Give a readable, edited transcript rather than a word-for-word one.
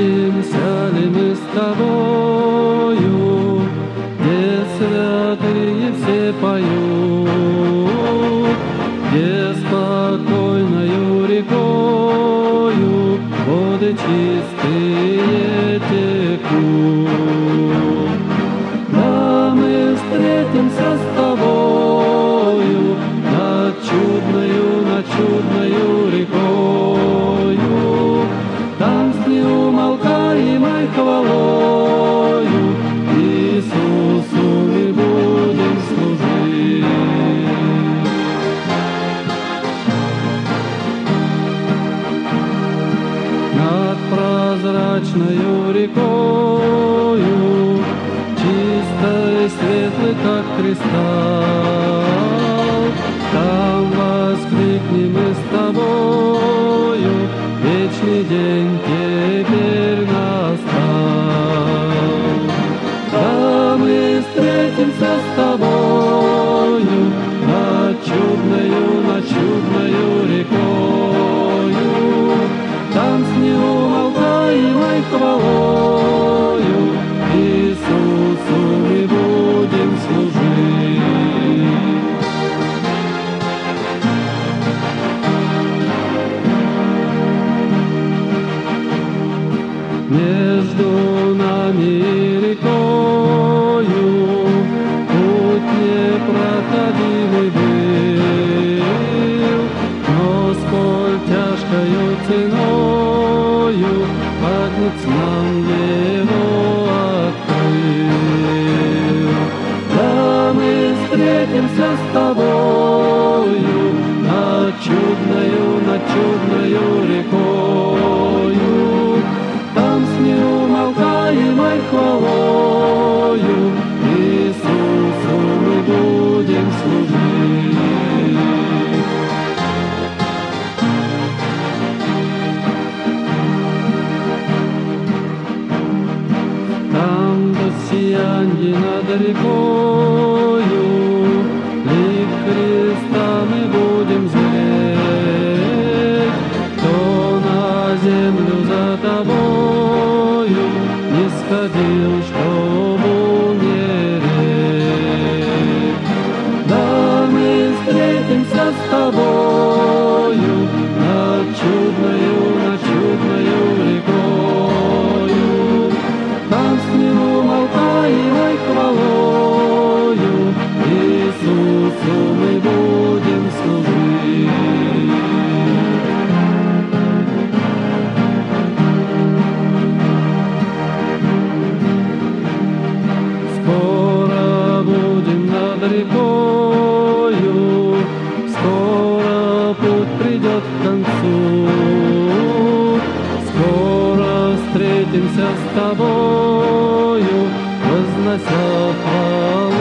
Встретимся ли мы с тобою, где святые все поют, где спокойною рекою воды чистые текут. Да, мы встретимся с тобою над чудною рекою, там с неумолкаемой хвалою Иисусу мы будем служить. Над прозрачною рекою, чистой, светлой, как кристалл, там воскликнем мы с тобою, вечный день теперь настал. Да, мы встретимся с тобою над чудною рекою, там с неумолкаемой хвалою Иисусу мы будем служить. Между нами и рекою путь непроходимый был, но сколь тяжкою ценою Агнец нам его открыл. Да, мы встретимся с тобою над чудною рекою, там с неумолкаемой хвалою Иисусу мы будем служить. Там до сиянья над рекою лик Христа мы будем зреть, кто на землю за тобою не сходил, чтоб умереть. Да, мы встретимся с тобою над чудною рекою, там с неумолкаемой хвалою Иисусу мы будем служить. Скоро будем над рекою, скоро путь придет к концу, скоро встретимся с тобою, вознося хвалу